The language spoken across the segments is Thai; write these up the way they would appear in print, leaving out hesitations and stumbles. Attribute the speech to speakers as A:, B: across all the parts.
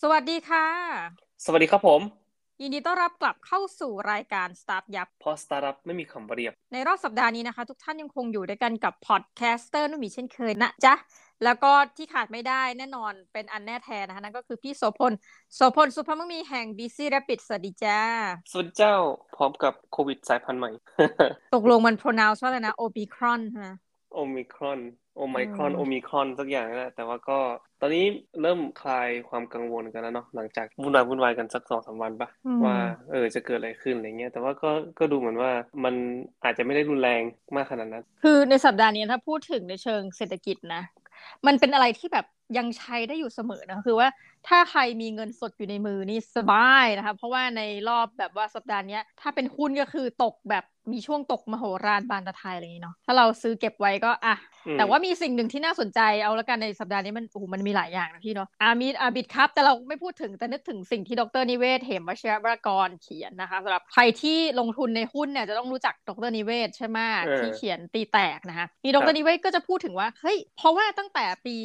A: สวัสดีค่ะ
B: สวัสดีครับผม
A: ยินดีต้อนรับกลับเข้าสู่รายการ Start ยับ
B: พอสตาร์ทอัพไม่มีคำว่าเรียบ
A: ในรอบสัปดาห์นี้นะคะทุกท่านยังคงอยู่ด้วยกันกับพอดแคสเตอร์นุ่มหมีเช่นเคยนะจ๊ะแล้วก็ที่ขาดไม่ได้แน่นอนเป็นอันแน่แท้นะคะนั่นก็คือพี่โสพลสุภาพมังมีแห่ง BC Rapid สวัสดีจ้า
B: สวัสดีเจ้าพร้อมกับโควิดสายพันธุ์ใหม่
A: ตกลงมัน pronounce ว่าอะไรนะ Omicron ใช่ไหม
B: โอมิครอน
A: อื
B: โอมิ
A: ม
B: ครอนสักอย่างนั่นแหละแต่ว่าก็ตอนนี้เริ่มคลายความกังวลกันแล้วเนาะหลังจากวุ่นวายกันสัก2-3 วันปะ
A: อื
B: ว่า
A: ม
B: จะเกิดอะไรขึ้นอะไรเงี้ยแต่ว่าก็ดูเหมือนว่ามันอาจจะไม่ได้รุนแรงมากขนาดนั้น
A: คือในสัปดาห์นี้ถ้าพูดถึงในเชิงเศรษฐกิจนะมันเป็นอะไรที่แบบยังใช้ได้อยู่เสมอนะคือว่าถ้าใครมีเงินสดอยู่ในมือนี่สบายนะคะเพราะว่าในรอบแบบว่าสัปดาห์นี้ถ้าเป็นหุ้นก็คือตกแบบมีช่วงตกมโหฬารบานตะไทยอะไรอย่างนี้เนาะถ้าเราซื้อเก็บไว้ก็อ่ะ
B: อืม
A: แต่ว่ามีสิ่งหนึ่งที่น่าสนใจเอาละกันในสัปดาห์นี้มันโอ้โหมันมีหลายอย่างนะพี่เนาะมีอาบิดครับแต่เราไม่พูดถึงแต่นึกถึงสิ่งที่ดรนิเวศน์เหมวชิรวรากรเขียนนะคะสำหรับใครที่ลงทุนในหุ้นเนี่ยจะต้องรู้จักดรนิเวศน์ใช่ไหม
B: เอ
A: ที่เขียน
B: อ
A: ตีแตกนะคะมีด
B: ครับ
A: รนิเวศน์ก็จะพูดถึงว่าเฮ้ยเพราะว่าตั้งแต่ปี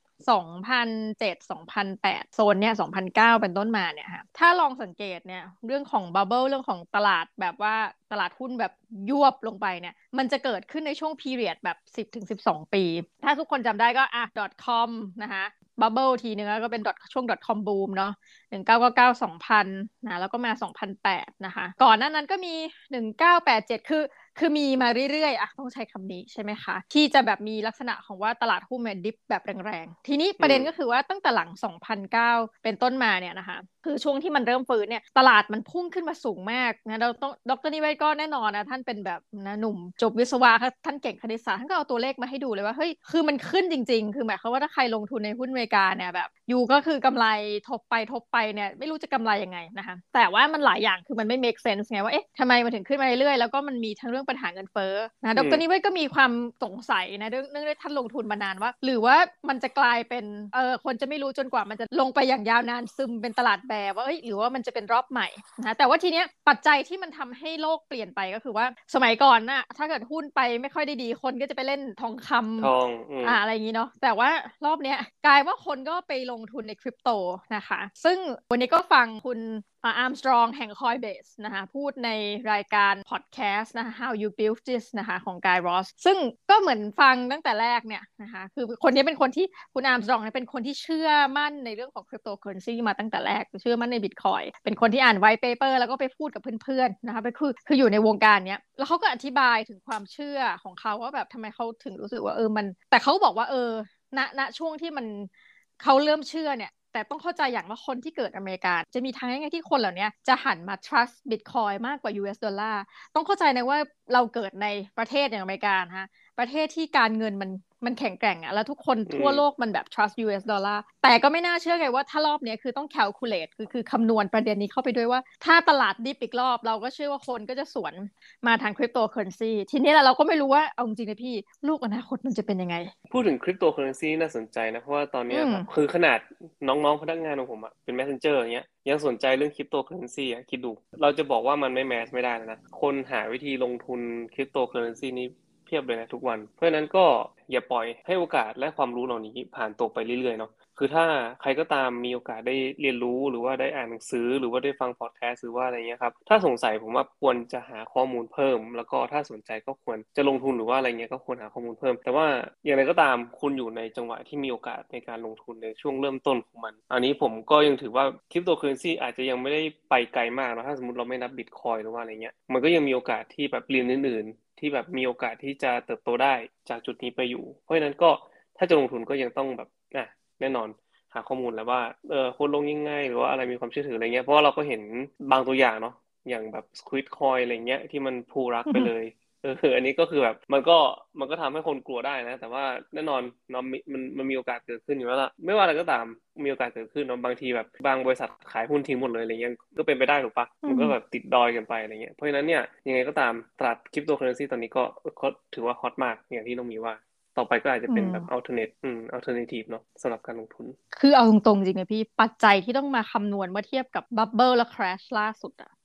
A: 20072008โซนเนี่ย2009เป็นต้นมาเนี่ยค่ะถ้าลองสังเกตเนี่ยเรื่องของบับเบิลเรื่องของตลาดแบบว่าตลาดหุ้นแบบยวบลงไปเนี่ยมันจะเกิดขึ้นในช่วงพีเรียดแบบ10 ถึง 12 ปีถ้าทุกคนจำได้ก็.com นะคะบับเบิลทีนึงก็เป็นช่วง .com บูมเนาะ19992000นะแล้วก็มา2008นะคะก่อนหน้านั้นก็มี1987คือมีมาเรื่อยๆอะต้องใช้คำนี้ใช่ไหมคะที่จะแบบมีลักษณะของว่าตลาดหุ้นมันดิฟแบบแรงๆทีนี้ป
B: อืม
A: ระเด็นก็คือว่าตั้งแต่หลัง2009เป็นต้นมาเนี่ยนะคะคือช่วงที่มันเริ่มฟื้นเนี่ยตลาดมันพุ่งขึ้นมาสูงมากนะเราต้องดรนิเวศน์ก็แน่นอนนะท่านเป็นแบบนะหนุ่มจบวิศวะท่านเก่งคณิตศาสตร์ท่านก็เอาตัวเลขมาให้ดูเลยว่าเฮ้ยคือมันขึ้นจริงๆคือหมายความว่าถ้าใครลงทุนในหุ้นอเมริกาเนี่ยแบบอยู่ก็คือกำไรทบไปเนี่ยไม่รู้จะกำไรยังไงนะคะแต่ว่ามันหลายอย่างคือมันไม่ make sense ไงว่าเอ๊ะทำไมมันถึงขึ้นมาเรื่อยๆแล้วก็มันมีทั้งเรื่องปัญหาเงินเฟ้อนะด
B: อืม
A: รนิเวศน์ก็มีความสงสัยนะเนื่องด้วยท่านลงทุนมานานว่าหรือว่ามันจะกลายเป็นคนจะไม่รู้จนกว่ามันจะลงไปอย่างยาวนานซึมเป็นตลาดแบร์ว่าเอ้ยหรือว่ามันจะเป็นรอบใหม่นะแต่ว่าทีเนี้ยปัจจัยที่มันทำให้โลกเปลี่ยนไปก็คือว่าสมัยก่อนน่ะถ้าเกิดหุ้นไปไม่ค่อยได้ดีคนก็จะไปเล่นทองค
B: ทอง
A: ำอะไรอย่างนี้เนาะแต่ว่ารอบเนี้ยกลายว่าคนก็ไปลงทุนในคริปโตนะคะซึ่งวันนี้ก็ฟังคุณอาร์มสตรองแห่ง Coinbase นะคะพูดในรายการพอดแคสต์นะคะ How You Build This นะคะของ Guy Raz ซึ่งก็เหมือนฟังตั้งแต่แรกเนี่ยนะคะคือคนนี้เป็นคนที่คุณอาร์มสตรองเนี่ยเป็นคนที่เชื่อมั่นในเรื่องของคริปโตเคอเรนซีมาตั้งแต่แรกเชื่อมั่นในบิตคอยเป็นคนที่อ่านไวท์เปเปอร์แล้วก็ไปพูดกับเพื่อนๆนะคะไปคืออยู่ในวงการเนี้ยแล้วเขาก็อธิบายถึงความเชื่อของเขาว่าแบบทำไมเขาถึงรู้สึกว่ามันแต่เขาบอกว่าณช่วงที่มันเขาเริ่มเชื่อเนี่ยแต่ต้องเข้าใจอย่างว่าคนที่เกิดอเมริกาจะมีทางยังไงที่คนเหล่านี้จะหันมา trust Bitcoin มากกว่า US ดอลลาร์ต้องเข้าใจนะว่าเราเกิดในประเทศอย่างอเมริกาฮะประเทศที่การเงินมันแข็งแกร่งอะแล้วทุกคน
B: อื
A: ทั่วโลก
B: ม
A: มันแบบ trust US ดอลลาร์แต่ก็ไม่น่าเชื่อไงว่าถ้ารอบนี้คือต้อง calculate คือคำนวณประเด็นนี้เข้าไปด้วยว่าถ้าตลาดดิบอีกรอบเราก็เชื่อว่าคนก็จะสวนมาทางคริปโตเคอเรนซีทีนี้เราก็ไม่รู้ว่าเอาจริงๆนะพี่ลูกอนาคตมันจะเป็นยังไง
B: พูดถึงคริปโตเคอเรนซีน่าสนใจนะเพราะว่าตอน
A: อื
B: เนี้ย
A: ม
B: ครับคือขนาดน้องๆพนักงานของผมอะเป็น messenger อย่างเงี้ยยังสนใจเรื่องคริปโตเคอเรนซีอะคิดดูเราจะบอกว่ามันไม่แมสไม่ได้นะคนหาวิธีลงทุนคริปโตเคอเรนซีนี้เพียบเลยนะทุกวันเพราะฉะนั้นก็อย่าปล่อยให้โอกาสและความรู้เหล่านี้ผ่านตกไปเรื่อยๆเนาะคือถ้าใครก็ตามมีโอกาสได้เรียนรู้หรือว่าได้อ่านหนังสือหรือว่าได้ฟังพอดแคสต์หรือว่าอะไรเงี้ยครับถ้าสงสัยผมว่าควรจะหาข้อมูลเพิ่มแล้วก็ถ้าสนใจก็ควรจะลงทุนหรือว่าอะไรเงี้ยก็ควรหาข้อมูลเพิ่มแต่ว่าอย่างไรก็ตามคุณอยู่ในจังหวะที่มีโอกาสในการลงทุนในช่วงเริ่มต้นของมันอันนี้ผมก็ยังถือว่าคริปโตเคอเรนซีอาจจะยังไม่ได้ไปไกลมากนะถ้าสมมติเราไม่นับบิตคอยหรือว่าอะไรเงี้ยมันก็ยังมีโอกาสที่แบบเหรียญอื่นๆที่แบบมีโอกาสที่จะเติบโตได้จากจุดนี้ไปอยู่เพราะฉะนั้นก็ถ้าจะลงทุนก็ยังต้องแบบแน่นอนหาข้อมูลแล้วว่าคนลงยังไงหรือว่าอะไรมีความเชื่อถืออะไรเงี้ยเพราะว่าเราก็เห็นบางตัวอย่างเนาะอย่างแบบ Squid Coin อะไรเงี้ยที่มันพูรักไปเลยอันนี้ก็คือแบบมันก็ทำให้คนกลัวได้นะแต่ว่าแน่นอนเนาะมันมีโอกาสเกิดขึ้นอยู่แล้วล่ะไม่ว่าอะไรก็ตามมีโอกาสเกิดขึ้นเนาะบางทีแบบบางบริษัทขายหุ้นทิ้งหมดเลยอะไรเงี้ยก็เป็นไปได้ถูกปะ
A: อืม
B: มันก็แบบติดดอยกันไปอะไรเงี้ยเพราะฉะนั้นเนี่ยยังไงก็ตามตลาดคริปโตเคอเรนซีตอนนี้ก็ถือว่าฮอตมากอย่างที่ต้องมีว่าต่อไปก็อาจจะ
A: อื
B: เป็นแบบ
A: ม
B: alternative เนาะสำหรับการลงทุน
A: คือเอาตรงๆจริงๆนะพี่ปัจจัยที่ต้องมาคำนวณเมื่อเทียบกับบับเบิลและคราชล่าสุดอะ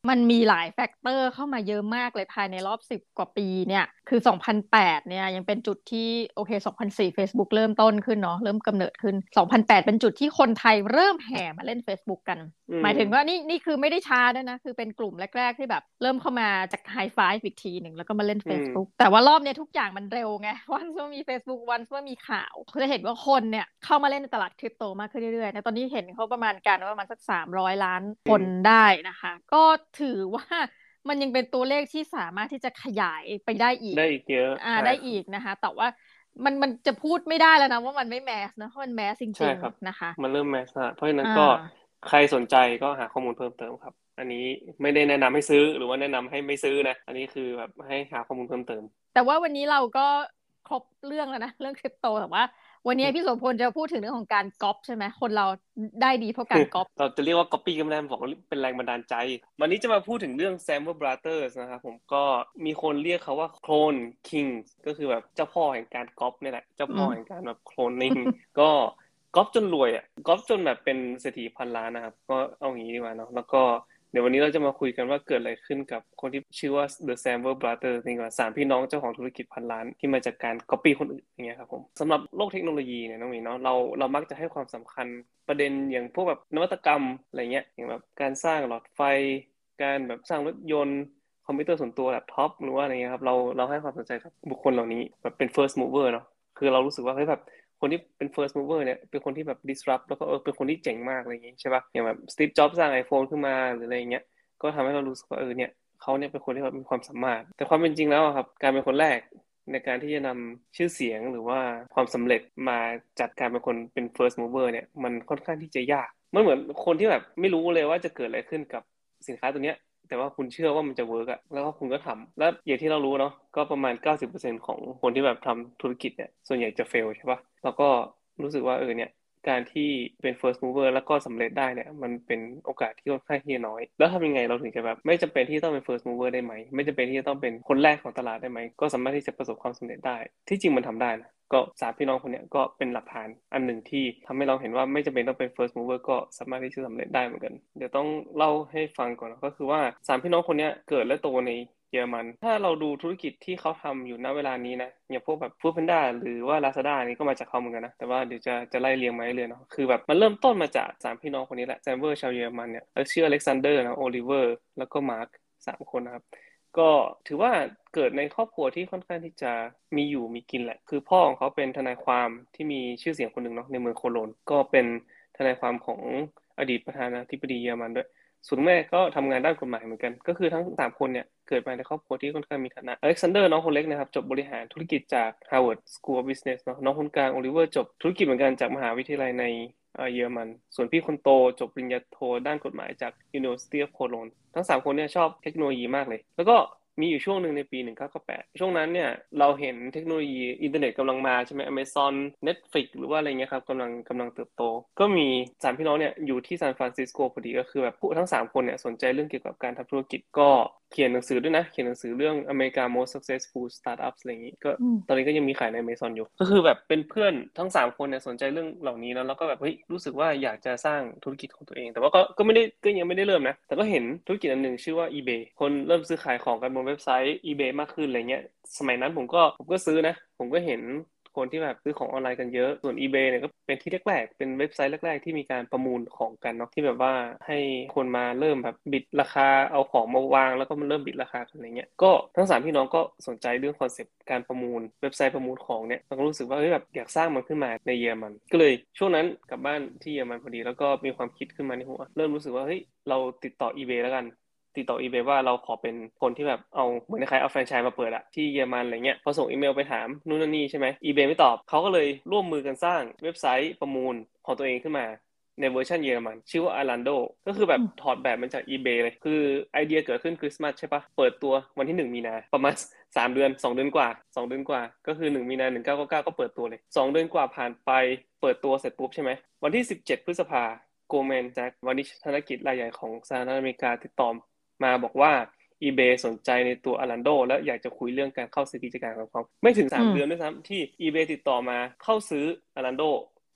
A: มันมีหลายแฟกเตอร์เข้ามาเยอะมากเลยภายในรอบ10 กว่าปีเนี่ยคือ2008เนี่ยยังเป็นจุดที่โอเค2004 Facebook เริ่มต้นขึ้นเนาะเริ่มกำเนิดขึ้น2008เป็นจุดที่คนไทยเริ่มแห่มาเล่น Facebook กันหมายถึงว่านี่คือไม่ได้ช้าด้วยนะคือเป็นกลุ่มแรกๆที่แบบเริ่มเข้ามาจากไฮไฟฟ์อีกทีหนึ่งแล้วก็มาเล่น Facebook แต่ว่ารอบเนี้ยทุกอย่างมันเร็วไงวันเมื่อมี Facebook วันเมื่อมีข่าวเขาจะเห็นว่าคนเนี่ยเข้ามาเล่นในตลาดคริปโตมากขึ้นเรื่อยๆนะตอนนี้เห็นเขาประมาณกันว่าประมาณสัก300 ล้านคนได้นะคะก็ถือว่ามันยังเป็นตัวเลขที่สามารถที่จะขยายไปได้อีก
B: เยอะ
A: ได้อีกนะคะแต่ว่ามันจะพูดไม่ได้แล้วนะว่ามันไม่แมสนะเพราะมันแมสจ
B: ใช่
A: ริง
B: ครับ
A: ๆนะคะ
B: มันเริ่มแมสเพราะฉะนั้นก็ใครสนใจก็หาข้อมูลเพิ่มเติมครับอันนี้ไม่ได้แนะนำให้ซื้อหรือว่าแนะนำให้ไม่ซื้อนะอันนี้คือแบบให้หาข้อมูลเพิ่มเติม
A: แต่ว่าวันนี้เราก็ครบเรื่องแล้วนะเรื่องคริปโตแต่ว่าวันนี้พี่โสพลจะพูดถึงเรื่องของการก๊อปใช่ไหมคนเราได้ดีเพราะการก๊อป
B: เราจะเรียกว่า copy ก็ไม่ได้บอกว่าเป็นแรงบันดาลใจวันนี้จะมาพูดถึงเรื่อง Samwer Brothers นะครับผมก็มีคนเรียกเขาว่า Clone Kings ก็คือแบบเจ้าพ่อแห่งการก๊อปนี่แหละเจ้าพ่อแห่งการแบบ cloning ก็ก๊อปจนรวยอ่ะก๊อปจนแบบเป็นเศรษฐีพันล้านนะครับก็เอาอย่างนี้ดีกว่าเนาะแล้วก็เดี๋ยววันนี้เราจะมาคุยกันว่าเกิดอะไรขึ้นกับคนที่ชื่อว่า The Samwer Brothers นี่ก่อน3พี่น้องเจ้าของธุรกิจพันล้านที่มาจากการ copy คนอื่นอย่างเงี้ยครับผมสำหรับโลกเทคโนโลยีเนี่ยน้องหมีเนาะเรามักจะให้ความสำคัญประเด็นอย่างพวกแบบนวัตกรรมอะไรเงี้ยอย่างแบบการสร้างหลอดไฟการแบบสร้างรถยนต์คอมพิวเตอร์ส่วนตัวแล็ปท็อปหรือว่าอะไรเงี้ยครับเราให้ความสนใจกับบุคคลเหล่านี้แบบเป็น first mover เนาะคือเรารู้สึกว่าเฮ้ยแบบคนที่เป็น first mover เนี่ยเป็นคนที่แบบ disrupt แล้วก็เป็นคนที่เจ๋งมากอะไรอย่างงี้ใช่ป่ะอย่างแบบ Steve Jobs สร้าง iPhone ขึ้นมาหรืออะไรอย่างเงี้ยก็ทำให้เรารู้สึกว่าเนี่ยเขาเนี่ยเป็นคนที่แบบมีความสามารถแต่ความเป็นจริงแล้วครับการเป็นคนแรกในการที่จะนำชื่อเสียงหรือว่าความสำเร็จมาจัดการเป็นคนเป็น first mover เนี่ยมันค่อนข้างที่จะยากมันเหมือนคนที่แบบไม่รู้เลยว่าจะเกิดอะไรขึ้นกับสินค้าตัวเนี้ยแต่ว่าคุณเชื่อว่ามันจะเวิร์กอะแล้วก็คุณก็ทำแล้วอย่างที่เรารู้เนาะก็ประมาณ90%ของคนที่แบบทำธุรกิจเนี่ยส่วนใหญ่จะเฟลใช่ปะแล้วก็รู้สึกว่าเนี่ยการที่เป็น first mover แล้วก็สำเร็จได้เนี่ยมันเป็นโอกาสที่ค่อนข้างที่จะน้อยแล้วทำยังไงเราถึงจะแบบไม่จำเป็นที่ต้องเป็น first mover ได้ไหมไม่จำเป็นที่จะต้องเป็นคนแรกของตลาดได้ไหมก็สามารถที่จะประสบความสำเร็จได้ที่จริงมันทำได้นะก็สามพี่น้องคนเนี้ยก็เป็นหลักฐานอันหนึ่งที่ทำให้เราเห็นว่าไม่จำเป็นต้องเป็น first mover ก็สามารถที่จะสำเร็จได้เหมือนกันเดี๋ยวต้องเล่าให้ฟังก่อนนะก็คือว่าสามพี่น้องคนเนี้ยเกิดและโตในเยอรมันถ้าเราดูธุรกิจที่เขาทำอยู่ณเวลานี้นะอย่างพวกแบบ Foodpanda หรือว่า Lazada นี่ก็มาจากเขาเหมือนกันนะแต่ว่าเดี๋ยวจะไล่เรียงมาเรื่อยๆเนาะคือแบบมันเริ่มต้นมาจากสามพี่น้องคนนี้แหละแซมเวอร์ชาวเยอรมันเนี่ยชื่ออเล็กซานเดอร์นะโอลิเวอร์แล้วก็มาร์ค3 คนนะครับก็ถือว่าเกิดในครอบครัวที่ค่อนข้างที่จะมีอยู่มีกินแหละคือพ่อของเขาเป็นทนายความที่มีชื่อเสียงคนหนึ่งเนาะในเมืองโคโลนก็เป็นทนายความของอดีตประธานาธิบดีเยอรมันด้วย ส่วนแม่ก็ทำงานด้านกฎหมายเหมือนกันก็คือทั้ง3 คนเนี่ยเกิดมาในครอบครัวที่ค่อนข้างมีฐานะอเล็กซานเดอร์น้องคนเล็กนะครับจบบริหารธุรกิจจาก Harvard School of Business เนาะน้องคนกลางโอลิเวอร์จบธุรกิจเหมือนกันจากมหาวิทยาลัยในเยอรมันส่วนพี่คนโตจบปริญญาโทด้านกฎหมายจาก University of Cologne ทั้ง3 คนเนี่ยชอบเทคโนโลยีมากเลยแล้วก็มีอยู่ช่วงหนึ่งในปี1998ช่วงนั้นเนี่ยเราเห็นเทคโนโลยีอินเทอร์เน็ตกำลังมาใช่ไหม Amazon Netflix หรือว่าอะไรเงี้ยครับกำลังเติบโตก็มี3พี่น้องเนี่ยอยู่ที่ซานฟรานซิสโกพอดีก็คือแบบทั้ง3 คนเนี่ยสนใจเรื่องเกี่ยวกับการทำธุรกิจก็เขียนหนังสือด้วยนะเขียนหนังสือเรื่อง America Most Successful Startups อะไรอย่างงี้ก็ตอนนี้ก็ยังมีขายใน Amazon อยู่ก็คือแบบเป็นเพื่อนทั้ง3 คนเนี่ยสนใจเรื่องเหล่านี้แล้วก็แบบเฮ้ยรู้สึกว่าอยากจะสร้างธุรกิจของตัวเองแต่ว่าก็ไม่ได้ก็ยังไม่ได้เริ่มนะแต่ก็เห็นธุรกิจอันหนึ่งชื่อว่า eBay คนเริ่มซื้อขายของกันบนเว็บไซต์ eBay มากขึ้นอะไรเงี้ยสมัยนั้นผมก็ซื้อนะผมก็เห็นคนที่แบบซื้อของออนไลน์กันเยอะส่วน eBay เนี่ยก็เป็นที่แรกๆเป็นเว็บไซต์แรกๆที่มีการประมูลของกันเนาะที่แบบว่าให้คนมาเริ่มแบบบิดราคาเอาของมาวางแล้วก็มันเริ่มบิดราคากันอะไรเงี้ยก็ทั้ง3 พี่น้องก็สนใจเรื่องคอนเซปต์การประมูลเว็บไซต์ประมูลของเนี่ยเราก็รู้สึกว่าเฮ้ยแบบอยากสร้างมันขึ้นมาในเยอรมันก็เลยช่วงนั้นกลับบ้านที่เยอรมันพอดีแล้วก็มีความคิดขึ้นมาในหัวเริ่มรู้สึกว่าเฮ้ยเราติดต่อ eBay แล้วกันติดต่อ eBay ว่าเราขอเป็นคนที่แบบเอาเหมือนคล้ายๆเอาแฟรนไชส์มาเปิดอะที่เยอรมันอะไรเงี้ยพอส่งอีเมลไปถามนู่นนั่นนี่ใช่ไหม eBay ไม่ตอบเขาก็เลยร่วมมือกันสร้างเว็บไซต์ประมูลของตัวเองขึ้นมาในเวอร์ชันเยอรมันชื่อว่า Alando ก็คือแบบถอดแบบมาจาก eBay เลยคือไอเดียเกิดขึ้นคริสต์มาสใช่ปะเปิดตัววันที่1 มีนาประมาณ3 เดือน2 เดือนกว่า2 เดือนกว่าก็คือ1 มีนา1999ก็เปิดตัวเลย2 เดือนกว่าผ่านไปเปิดตัวเสร็จปุ๊บใช่ไหมวันที่17 พฤษภาโกลแมนแจ็ควานิชธนกิจรายใหญ่ของสหรัฐอเมริกาติดต่อมาบอกว่า eBay สนใจในตัว Alando และอยากจะคุยเรื่องการเข้าซื้อกิจการของเขาไม่ถึง3 เดือนด้วยซ้ำที่ eBay ติดต่อมาเข้าซื้อ Alando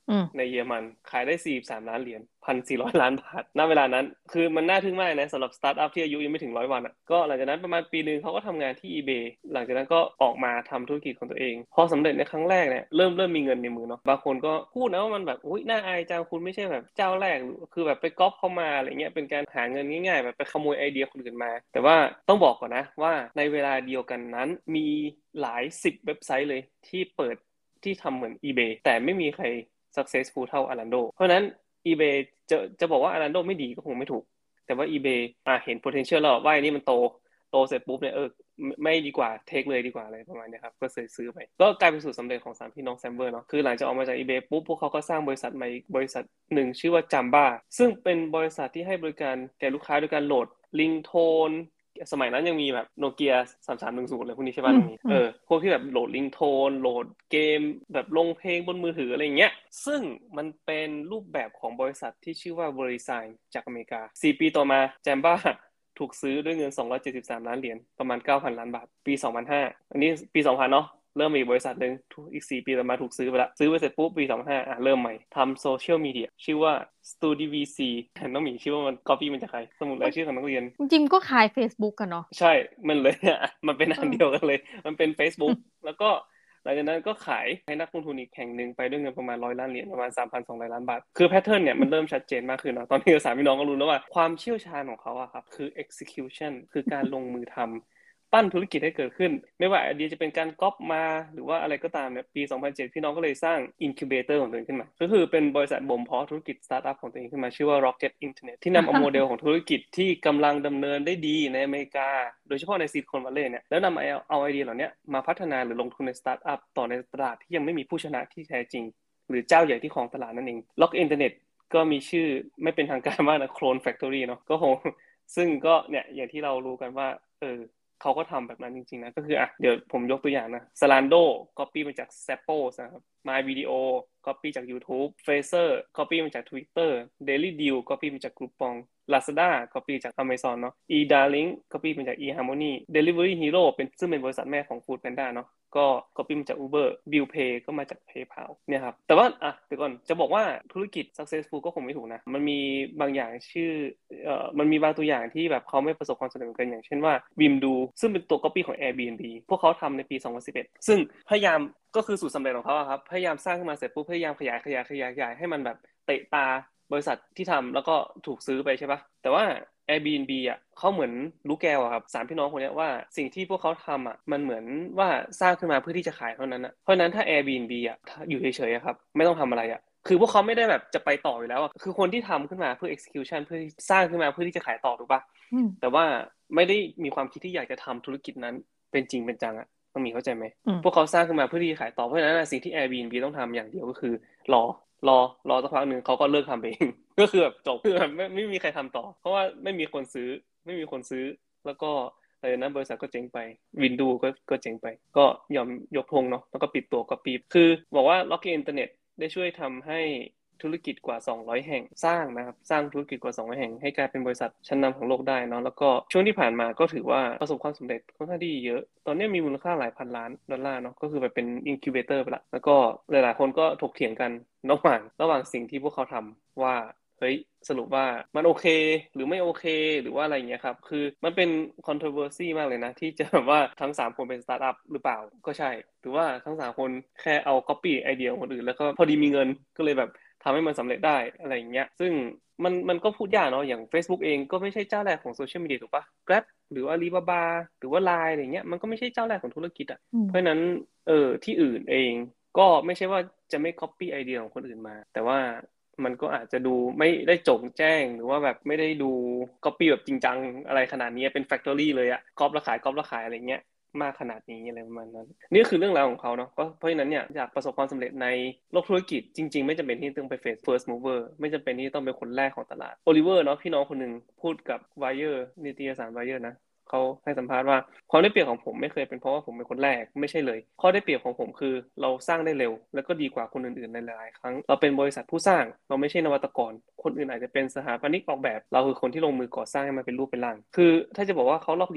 B: ในเยอรมันขายได้43ล้านเหรียญ1,400 ล้านบาทณเวลานั้นคือมันน่าทึ่งมากนะสำหรับสตาร์ทอัพที่อายุยังไม่ถึง100 วันก็หลังจากนั้นประมาณปีนึงเขาก็ทำงานที่ eBay หลังจากนั้นก็ออกมาทำธุรกิจของตัวเองพอสำเร็จในครั้งแรกเนี่ยเริ่มมีเงินในมือเนาะบางคนก็พูดนะว่ามันแบบอุ๊ยน่าอายจังคุณไม่ใช่แบบเจ้าแรกคือแบบไปก๊อปเข้ามาอะไรเงี้ยเป็นการหาเงินง่ายๆแบบไปขโมยไอเดียคนอื่นมาแต่ว่าต้องบอกก่อนนะว่าในเวลาเดียวกันนั้นมีหลาย10เว็บไซต์เลยที่เปิดที่ทำเหมือน eBay แต่ไม่มีใครsuccessful เท่า Zalando เพราะนั้น eBay จะบอกว่า Zalando ไม่ดีก็คงไม่ถูกแต่ว่า eBay เห็น potential แล้วว่าอันนี้มันโตเสร็จปุ๊บเนี่ยไม่ดีกว่าเทคเลยดีกว่าอะไรประมาณนี้ครับก็ซื้อไปก็กลายเป็นสูตรสำเร็จของ3พี่น้องแซมเบอร์เนาะคือหลังจากออกมาจาก eBay ปุ๊บพวกเขาก็สร้างบริษัทใหม่บริษัทหนึ่งชื่อว่า Jamba ซึ่งเป็นบริษัทที่ให้บริการแก่ลูกค้าโดยการโหลดลิงโทนสมัยนั้นยังมีแบบโนเกีย3310เลยพวกนี้ใช่ป่ะตรงนี้พวกที่แบบโหลดลิงโทนโหลดเกมแบบลงเพลงบนมือถืออะไรเงี้ยซึ่งมันเป็นรูปแบบของบริษัทที่ชื่อว่า Verizon จากอเมริกา4ปีต่อมา Jamba ถูกซื้อด้วยเงิน273ล้านเหรียญประมาณ 9,000 ล้านบาทปี2005อันนี้ปี2000เนาะเริ่มมีบริษัทหนึ่งอีก4ปีต่อมาถูกซื้อไปละซื้อไปเสร็จปุ๊บปี2005เริ่มใหม่ทำโซเชียลมีเดียชื่อว่า StudiVC น้องหมีชื่อว่ามัน copy มันจากใครสมุดรายชื่อของนักเรียน
A: จริงๆก็คล้าย Facebook กันเนาะ
B: ใช่มันเลยมันเป็นอันเดียวกันเลยมันเป็น Facebook แล้วก็หลังจากนั้นก็ขายให้นักลงทุนอีกแห่งหนึ่งไปด้วยเงินประมาณ100 ล้านเหรียญประมาณ 3,200 ล้านบาทคือแพทเทิร์นเนี่ยมันเริ่มชัดเจนมากขึ้นเนาะตอนนี้สามพี่น้องก็รู้แล้วว่าความเชี่ยวชาญของเขาอะครับคือ execution คือการลงมือทำปั้นธุรกิจให้เกิดขึ้นไม่ว่าไอเดียจะเป็นการก๊อปมาหรือว่าอะไรก็ตามเนี่ยปี2007พี่น้องก็เลยสร้าง incubator ของตัวเองขึ้นมาก็คือเป็นบริษัทบ่มเพาะธุรกิจสตาร์ทอัพของตัวเองขึ้นมาชื่อว่า Rocket Internet ที่นำเอาโมเดลของธุรกิจที่กำลังดำเนินได้ดีในอเมริกาโดยเฉพาะในซิลิคอนวัลเลย์เนี่ยแล้วนำเอาไอเดียเหล่านี้มาพัฒนาหรือลงทุนในสตาร์ทอัพต่อในตลาดที่ยังไม่มีผู้ชนะที่แท้จริงหรือเจ้าใหญ่ที่ครองตลาดนั่นเอง Rocket Internet ก็มีชื่อไม่เป็นทางการมากนะ Clone Factory เนาะก็คงซึ่งก็เนี่ยอย่างที่เรารู้กันว่าเขาก็ทำแบบนั้นจริงๆนะก็คือเดี๋ยวผมยกตัวอย่างนะ Zalando copy มาจาก Zappos นะครับ My Video copy จาก YouTube Fraser copy มาจาก Twitter Daily Deal copy มาจาก Groupon Lazada copy จาก Amazon เนาะ eDarling copy มาจาก eHarmony Delivery Hero ซึ่งเป็นบริษัทแม่ของ Foodpanda เนาะก็ copy มาจาก Uber BillPay ก็มาจาก PayPal เนี่ยครับแต่ว่าเดี๋ยวก่อนจะบอกว่าธุรกิจ successful ก็คงไม่ถูกนะมันมีบางอย่างมันมีบางตัวอย่างที่แบบเขาไม่ประสบความสำเร็จกันอย่างเช่นว่า Vimdo ซึ่งเป็นตัว copy ของ Airbnb พวกเขาทำในปี2011ซึ่งพยายามก็คือสูตรสำเร็จของเขาครับพยายามสร้างขึ้นมาเสร็จปุ๊บพยายามขยายให้มันแบบเตะตาบริษัทที่ทำแล้วก็ถูกซื้อไปใช่ปะแต่ว่า Airbnb เขาเหมือนรู้แก้วครับสามพี่น้องคนนี้ว่าสิ่งที่พวกเขาทำมันเหมือนว่าสร้างขึ้นมาเพื่อที่จะขายเท่านั้นเพราะนั้นถ้า Airbnb อยู่เฉยๆครับไม่ต้องทำอะไรคือพวกเขาไม่ได้แบบจะไปต่ออยู่แล้วคือคนที่ทำขึ้นมาเพื่อ execution เพื่อสร้างขึ้นมาเพื่อที่จะขายต่อถูกปะแต่ว่าไม่ได้มีความคิดที่อยากจะทำธุรกิจนั้นเป็นจริงเป็นจังต้องมีเข้าใจไหมพวกเขาสร้างขึ้นมาเพื่อที่จะขายต่อเพราะฉะนั้นสิ่งที่ Airbnb ต้องทำอย่างเดียวก็คือรอสักพักหนึ่งเขาก็เลิกทำเอง ก็คือแบบจบคือแบบไม่มีใครทำต่อเพราะว่าไม่มีคนซื้อแล้วก็หลังจากนั้นบริษัทก็เจ๊งไปวินดูก็เจ๊งไปก็ยอมยกธงเนาะแล้วก็ปิดตัวก็ปีคือบอกว่า Rocket Internet ได้ช่วยทำให้ธุรกิจกว่า200แห่งสร้างนะครับสร้างธุรกิจกว่า200แห่งให้กลายเป็นบริษัทชั้นนำของโลกได้เนาะแล้วก็ช่วงที่ผ่านมาก็ถือว่าประสบความสำเร็จค่อนข้างที่เยอะตอนนี้มีมูลค่าหลายพันล้านดอลลาร์เนาะก็คือแบบเป็นอินคิวเบเตอร์ไปละแล้วก็หลายๆคนก็ถกเถียงกันระหว่างสิ่งที่พวกเขาทำว่าเฮ้ยสรุปว่ามันโอเคหรือไม่โอเคหรือว่าอะไรอย่างเงี้ยครับคือมันเป็น controversy มากเลยนะที่จะแบบว่าทั้ง3คนเป็นสตาร์ทอัพหรือเปล่าก็ใช่หรือว่าทั้ง3คนแค่เอา copy ไอเดียของคนอื่นแล้วก็พอดีมีเงินก็เลยแบบทำให้มันสำเร็จได้อะไรอย่างเงี้ยซึ่งมันก็พูดยากเนาะอย่าง Facebook เองก็ไม่ใช่เจ้าแรกของโซเชียลมีเดียถูกปะ Grab หรือว่า Alibaba หรือว่า Line อะไรเงี้ยมันก็ไม่ใช่เจ้าแรกของธุรกิจเพราะฉะนั้นที่อื่นเองก็ไม่ใช่ว่าจะไม่ copy ไอเดียของคนอื่นมาแต่ว่ามันก็อาจจะดูไม่ได้โจ่งแจ้งหรือว่าแบบไม่ได้ดู copy แบบจริงจังอะไรขนาดนี้เป็น factory เลยก๊อปแล้วขายอะไรเงี้ยมากขนาดนี้อะไรประมาณนั้นนี่คือเรื่องราวของเขาเนาะเพราะฉะนั้นเนี่ยอยากประสบความสำเร็จในโลกธุรกิจจริงๆไม่จำเป็นที่ต้องไป first mover ไม่จำเป็นที่ต้องเป็นคนแรกของตลาดโอลิเวอร์เนาะพี่น้องคนหนึ่งพูดกับ Wire นิตยสาร Wire นะเขาให้สัมภาษณ์ว่าความได้เปรียบของผมไม่เคยเป็นเพราะว่าผมเป็นคนแรกไม่ใช่เลยข้อได้เปรียบของผมคือเราสร้างได้เร็วแล้วก็ดีกว่าคนอื่นๆในหลายๆครั้งเราเป็นบริษัทผู้สร้างเราไม่ใช่นวัตกรคนอื่นอาจจะเป็นสถาปนิกออกแบบเราคือคนที่ลงมือก่อสร้างให้มันเป็นรูปเป็นร่างคือถ้าจะบอกว่าเขาลอกเรียน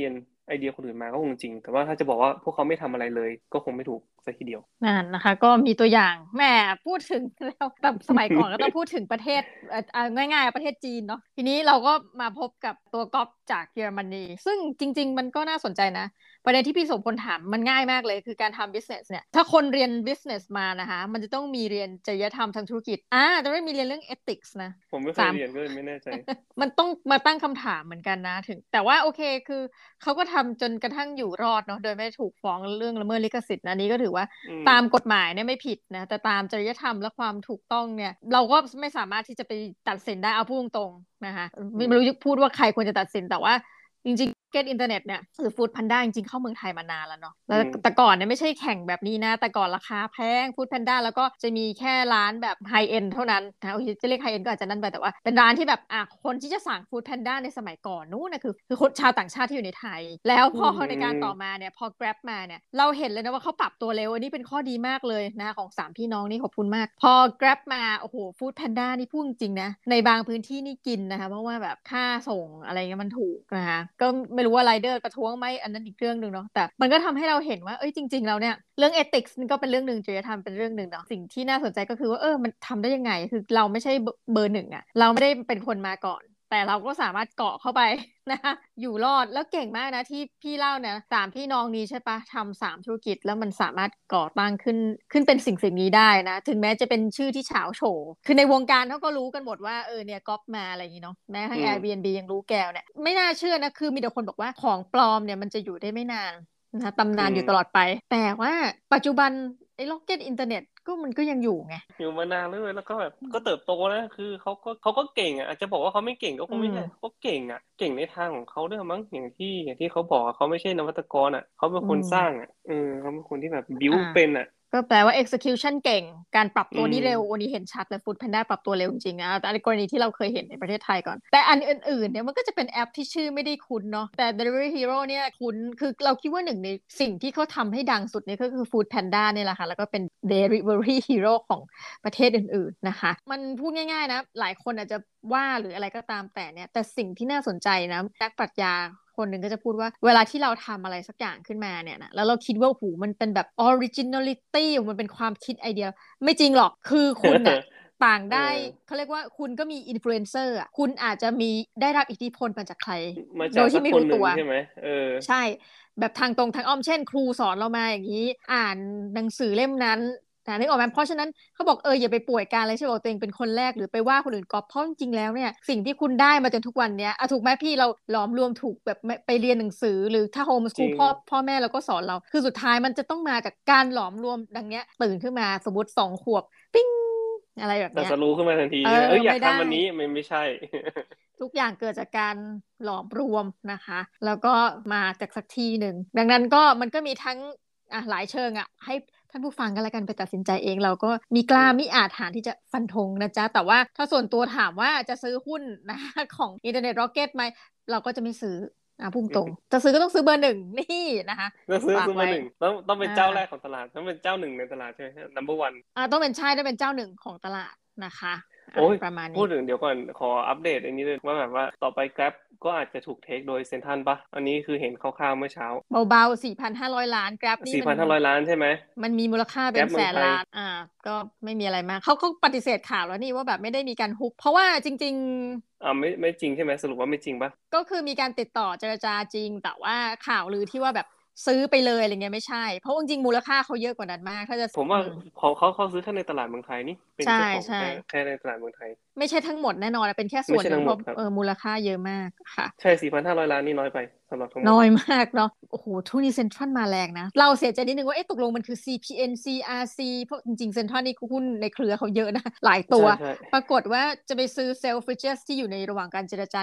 B: ไอเดียคนอื่นมาก็คงจริงแต่ว่าถ้าจะบอกว่าพวกเขาไม่ทำอะไรเลยก็คงไม่ถูกซะทีเดียว
A: นั่นนะคะก็มีตัวอย่างแหมพูดถึงแล้วแบบสมัยก่อนก็ต้องพูดถึงประเทศง่ายๆประเทศจีนเนาะทีนี้เราก็มาพบกับตัวก๊อปจากเยอรมนีซึ่งจริงๆมันก็น่าสนใจนะประเด็นที่พี่สมพลถามมันง่ายมากเลยคือการทำ business เนี่ยถ้าคนเรียน business มานะคะมันจะต้องมีเรียนจริยธรรมทางธุรกิจจะไม่มีเรียนเรื่อง ethics นะ
B: ผมไม่เคยเรียนก็เลยไม่แน่ใจ
A: มันต้องมาตั้งคำถามเหมือนกันนะถึงแต่ว่าโอเคคือเขาก็ทำจนกระทั่งอยู่รอดเนาะโดยไม่ถูกฟ้องเรื่องละเมิดลิขสิทธิ์นะอันนี้ก็ถือว่าตามกฎหมายเนี่ยไม่ผิดนะแต่ตามจริยธรรมและความถูกต้องเนี่ยเราก็ไม่สามารถที่จะไปตัดสินได้เอาพูดตรงๆนะคะไม่รู้จะพูดว่าใครควรจะตัดสินแต่ว่าจริงๆเก็ตอินเทอร์เน็ตเนี่ยหรือฟู้ดแพนด้าจริงๆเข้าเมืองไทยมานานแล้วเนาะแล้วแต่ก่อนเนี่ยไม่ใช่แข่งแบบนี้นะแต่ก่อนราคาแพงฟู้ดแพนด้าแล้วก็จะมีแค่ร้านแบบไฮเอ็นเท่านั้นนะจะเรียกไฮเอ็นก็อาจจะนั่นไปแต่ว่าเป็นร้านที่แบบคนที่จะสั่งฟู้ดแพนด้าในสมัยก่อนนู้นนะคือคนชาวต่างชาติที่อยู่ในไทยแล้วพอในการต่อมาเนี่ยพอ Grab มาเนี่ยเราเห็นเลยนะว่าเขาปรับตัวเร็วอันนี้เป็นข้อดีมากเลยนะของสามพี่น้องนี่ขอบคุณมากพอ Grab มาโอ้โหฟู้ดแพนด้านี่พูดจริงนะในบางพื้นที่นี่กินนะคะเพราะว่าแบบค่าส่งอะไรเงี้ยมันถูกนะคะก็ไม่รู้ว่าไรเดอร์ประท้วงไหมอันนั้นอีกเรื่องหนึ่งเนาะแต่มันก็ทำให้เราเห็นว่าเอ้ยจริงๆแล้วเนี่ยเรื่อง ethics นี่ก็เป็นเรื่องหนึ่งจริยธรรมเป็นเรื่องหนึ่งเนาะสิ่งที่น่าสนใจก็คือว่ามันทำได้ยังไงคือเราไม่ใช่เบอร์หนึ่งอะเราไม่ได้เป็นคนมาก่อนแต่เราก็สามารถเกาะเข้าไปนะคะอยู่รอดแล้วเก่งมากนะที่พี่เล่าเนี่ยสามพี่น้องนี้ใช่ปะทำสามธุรกิจแล้วมันสามารถก่อตั้งขึ้นเป็นสิ่งนี้ได้นะถึงแม้จะเป็นชื่อที่เฉาโฉคือในวงการเขาก็รู้กันหมดว่าเนี่ยก๊อปมาอะไรอย่างนี้เนาะแม้ทั้ง Airbnb ยังรู้แก้วเนี่ยไม่น่าเชื่อนะคือมีแต่คนบอกว่าของปลอมเนี่ยมันจะอยู่ได้ไม่นานนะคะตำนานอยู่ตลอดไปแต่ว่าปัจจุบันไอ้ล็อกเก็ตอินเทอร์เน็ตก็มันก็ยังอยู่ไง
B: อยู่มานานเลยแล้วก็แบบก็เติบโตนะคือเขาก็เก่งอ่ะอาจจะบอกว่าเขาไม่เก่งก็คงไม่ใช่เขาเก่งอ่ะเก่งในทางของเขาด้วยมั้งอย่างที่เขาบอกเขาไม่ใช่นวัตกรอ่ะเขาเป็นคนสร้างอ่ะเขาเป็นคนที่แบบบิวเป็นอ่ะ
A: ก็แปลว่า execution เก่งการปรับตัวนี่เร็ววันนี้เห็นชัดเลย Food Panda ปรับตัวเร็วจริงๆนะแต่ในกรณีที่เราเคยเห็นในประเทศไทยก่อนแต่อันอื่นๆเนี่ยมันก็จะเป็นแอปที่ชื่อไม่ได้คุ้นเนาะแต่ Delivery Hero เนี่ยคุ้นคือเราคิดว่าหนึ่งในสิ่งที่เขาทำให้ดังสุดเนี่ยก็คือ Food Panda เนี่ยแหละค่ะแล้วก็เป็น Delivery Hero ของประเทศอื่นๆนะคะมันพูดง่ายๆนะหลายคนอาจจะว่าหรืออะไรก็ตามแต่เนี่ยแต่สิ่งที่น่าสนใจนะนักปรัชญาคนหนึ่งก็จะพูดว่าเวลาที่เราทำอะไรสักอย่างขึ้นมาเนี่ยนะแล้วเราคิดว่าหูมันเป็นแบบ originality มันเป็นความคิดไอเดียไม่จริงหรอกคือคุณน่ะต่างได้เขาเรียกว่าคุณก็มีอินฟลูเอนเซอร์อ่ะคุณอาจจะมีได้รับอิทธิพลมาจากใคร
B: มา
A: โดยที่ไม่
B: จากสักคน
A: รู้ตัว
B: หนึ่งใช่ไหม
A: ใช่แบบทางตรงทางอ้อมเช่นครูสอนเรามาอย่างนี้อ่านหนังสือเล่มนั้นนึกออกไหมเพราะฉะนั้นเขาบอกอย่าไปป่วยการเลยใช่ไหมตัวเองเป็นคนแรกหรือไปว่าคนอื่นก๊อปเพราะจริงๆแล้วเนี่ยสิ่งที่คุณได้มาจนทุกวันเนี้ยถูกไหมพี่เราหลอมรวมถูกแบบไปเรียนหนังสือหรือถ้าโฮมสคูลพ่อแม่เราก็สอนเราคือสุดท้ายมันจะต้องมาจากการหลอมรวมดังเนี้ยตื่นขึ้นมาสมมติ2 ขวบปิ้งอะไรแบบ
B: แต่
A: เนี้ย
B: จะรู้ขึ้นมาทันทีใช่ไหมอยาก
A: ไม่ได้
B: ทำอันนี้ไม่ใช่
A: ทุกอย่างเกิดจากการหลอมรวมนะคะแล้วก็มาจากสักทีหนึ่งดังนั้นก็มันก็มีทั้งหลายเชิงให้ท่านผู้ฟังกันแล้วกันไปตัดสินใจเองเราก็มีกล้ามิอาจหาญที่จะฟันธงนะจ๊ะแต่ว่าถ้าส่วนตัวถามว่าจะซื้อหุ้นนะคะของอินเทอร์เน็ตร็อกเก็ตไหมเราก็จะไม่ซื้อพุ่งตรงจะซื้อก็ต้องซื้อเบอร์หนึ่งนี่นะคะ
B: ต้องซื้อ
A: ฝากไว้
B: มาหนึ่งต้องเป็นเจ้าแรกของตลาดต้องเป็นเจ้าหนึ่งในตลาดใช่ไหม number one
A: ต้องเป็นต้องเป็นเจ้าหนึ่งของตลาดนะคะ
B: โอ้ย
A: ประมาณ
B: พู
A: นี้
B: ดถึงเดี๋ยวก่อนขออัปเดตอันนี้เลยว่าแบบว่าต่อไป Grab ก็อาจจะถูกเทคโดยเซ็นทรัลปะอันนี้คือเห็นคร่าวๆเมื่อเช้า
A: เบาๆ4,500 ล้าน Grab นี่
B: 4,500 ล้านใช่ไหม
A: มันมีมูลค่าเป็น
B: Grab เมืองไทย
A: แสนล้านก็ไม่มีอะไรมากเขาปฏิเสธข่าวแล้วนี่ว่าแบบไม่ได้มีการฮุบเพราะว่าจริง
B: ไม่จริงใช่ไหมสรุปว่าไม่จริงปะ
A: ๆก็คือมีการติดต่อเจรจาจริงแต่ว่าข่าวลือที่ว่าแบบซื้อไปเลยอะไรเงี้ยไม่ใช่เพราะจริงๆมูลค่าเขาเยอะกว่านั้นมากถ้าจะ
B: ผมว่าเขาซื้อแค่ในตลาดเมืองไทยนี่เป็น
A: ใช่
B: เจ้าของ
A: ใช่
B: แค่ในตลาดเมืองไทย
A: ไม่ใช่ทั้งหมดแน่นอนเป็นแค่ส่
B: ไม่
A: วนหนึ่งเพราะ
B: ใช่ทั้งหมดครับ
A: มูลค่าเยอะมากค่ะ
B: ใช่4,500 ล้านนี่น้อยไปสำหรับทั้งหมด
A: น้อยมากเนาะโอ้โหทุกนี้เซ็นทรัลมาแรงนะเราเสียใจนิดนึงว่าตกลงมันคือ CPN CRC เพราะจริงๆเซ็นทรัลนี่หุ้นในเครือเขาเยอะนะหลายตัว
B: ใช่
A: ปรากฏว่าจะไปซื้อ Selfridges ที่อยู่ในระหว่างการเจรจา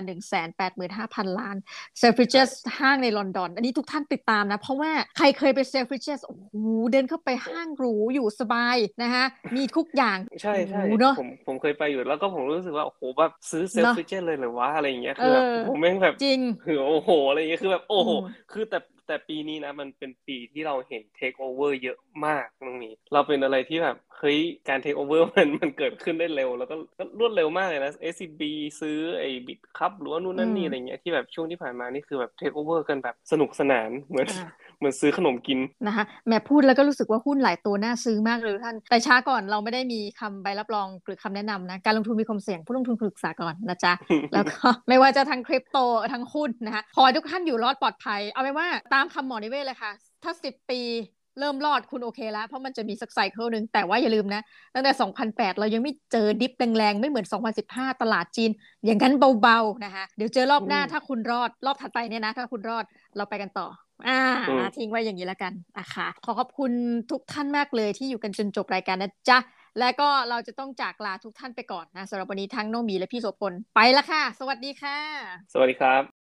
A: 185,000 ล้าน Selfridges ห้างในลอนดอนอันนี้ทุกท่านติดตามนะเพราะว่าใครเคยไป Selfridges โอ้โหเดินเข้าไปห้างหรูอยู่สบายนะคะมีทุกอย่าง
B: ใช่
A: โอ้โห
B: ใช่
A: เนาะ
B: ผมเคยไปอยู่แล้วก็ผมรู้สึกว่าโอ้โหแบบซื้อเซล
A: เนาะ
B: ฟิเจนเลยเหรอวะอะไรอย่างเงี้ยคือแบบผมแม่งแบบ
A: จริง
B: คือโอ้โหอะไรอย่างเงี้ยคือแบบโอ้โหคือแต่แต่ปีนี้นะมันเป็นปีที่เราเห็นเทคโอเวอร์เยอะมากตรงนี้เราเป็นอะไรที่แบบเฮ้ยการเทคโอเวอร์มันเกิดขึ้นได้เร็วแล้วก็รวดเร็วมากเลยนะ SCB ซื้อไอ้บิตคัพหรือว่านู่นนั่นนี่อะไรเงี้ยที่แบบช่วงที่ผ่านมานี่คือแบบเทคโอเวอร์กันแบบสนุกสนานเหมือนซื้อขนมกิน
A: นะคะแหมพูดแล้วก็รู้สึกว่าหุ้นหลายตัวน่าซื้อมากเลยท่านแต่ช้าก่อนเราไม่ได้มีคำใบรับรองหรือคำแนะนำนะการลงทุนมีความเสี่ยงผู้ลงทุนปรึกษาก่อนนะจ๊ะแล้วก็ ไม่ว่าจะทั้งคริปโตทั้งหุ้นนะคะขอให้ทุกท่านอยู่รอดปลอดภัยเอาเป็นว่าตามคำหมอนิเวศเลยค่ะถ้า10 ปีเริ่มรอดคุณโอเคแล้วเพราะมันจะมีสักไซเคิลหนึ่งแต่ว่าอย่าลืมนะตั้งแต่2008เรายังไม่เจอดิฟแรงๆไม่เหมือน2015ตลาดจีนอย่างนั้นเบาๆนะคะเดี๋ยวเจอรอบหน้าถ้าคุณรอดรอบถัดไปเนี่ยนะถ้าคุณรอดเราไปกันต่ออ่าทิ้งไว้อย่างนี้แล้วกันนะคะขอขอบคุณทุกท่านมากเลยที่อยู่กันจนจบรายการนะจ๊ะและก็เราจะต้องจากลาทุกท่านไปก่อนนะสำหรับวันนี้ทั้งน้องหมีและพี่โสพลไปละค่ะสวัสดีค่ะ
B: สวัสดีครับ